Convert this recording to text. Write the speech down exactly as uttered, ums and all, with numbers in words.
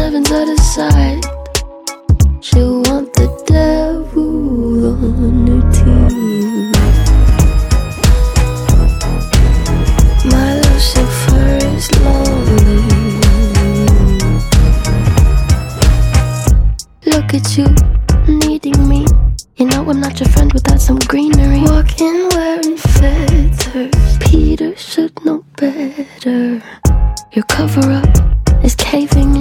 heaven's out of sight. She'll want the devil on her team. My Lucifer is lonely. Look at you, needing me. You know I'm not your friend without some greenery. Walking wearing feathers, Peter should know better. Your cover-up is caving in.